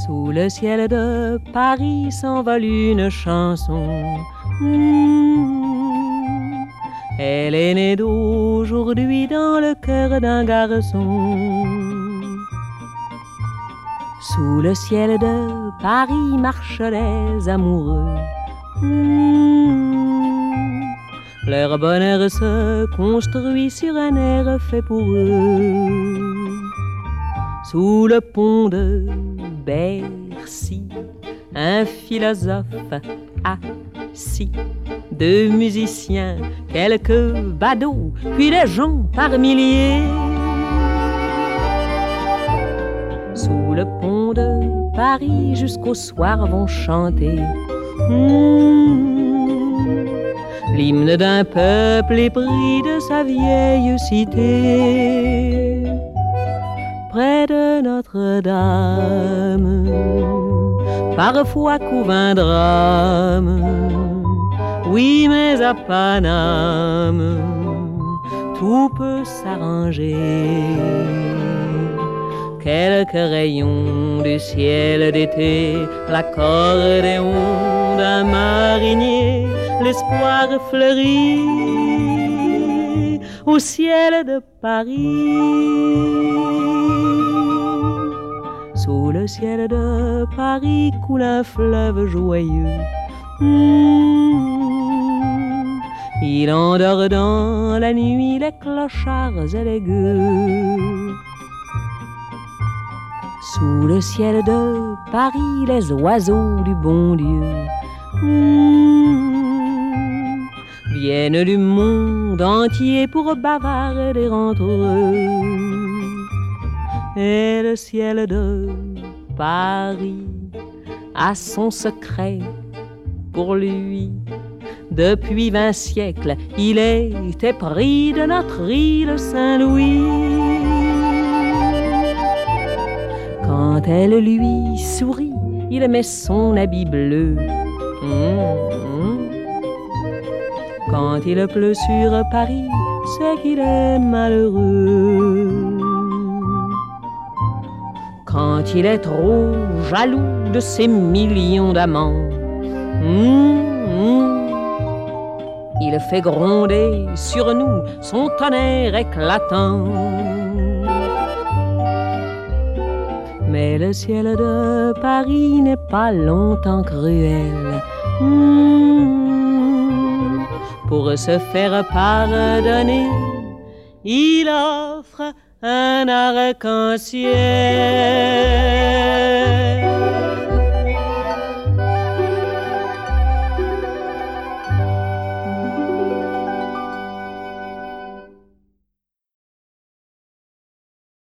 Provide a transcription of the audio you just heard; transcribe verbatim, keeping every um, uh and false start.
Sous le ciel de Paris s'envole une chanson. Mmh. Elle est née d'aujourd'hui dans le cœur d'un garçon. Sous le ciel de Paris marchent les amoureux. Mmh. Leur bonheur se construit sur un air fait pour eux. Sous le pont de Bercy, un philosophe assis, deux musiciens, quelques badauds, puis des gens par milliers. Sous le pont de Paris jusqu'au soir vont chanter mmh, l'hymne d'un peuple épris de sa vieille cité. Près de Notre-Dame, parfois couve un drame. Oui, mais à Paname, tout peut s'arranger. Quelques rayons du ciel d'été, l'accordéon d'un marinier, l'espoir fleurit au ciel de Paris. Sous le ciel de Paris coule un fleuve joyeux. Mmh. Il endort dans la nuit les clochards et les gueux. Sous le ciel de Paris, les oiseaux du bon Dieu mmh, viennent du monde entier pour bavarder entre eux. Et le ciel de Paris a son secret pour lui. Depuis vingt siècles, il est épris de notre île Saint-Louis. Quand elle lui sourit, il met son habit bleu. Mmh, mmh. Quand il pleut sur Paris, c'est qu'il est malheureux. Quand il est trop jaloux de ses millions d'amants, mmh, mmh, il fait gronder sur nous son tonnerre éclatant. Mais le ciel de Paris n'est pas longtemps cruel. Mmh, pour se faire pardonner, il offre un arc-en-ciel.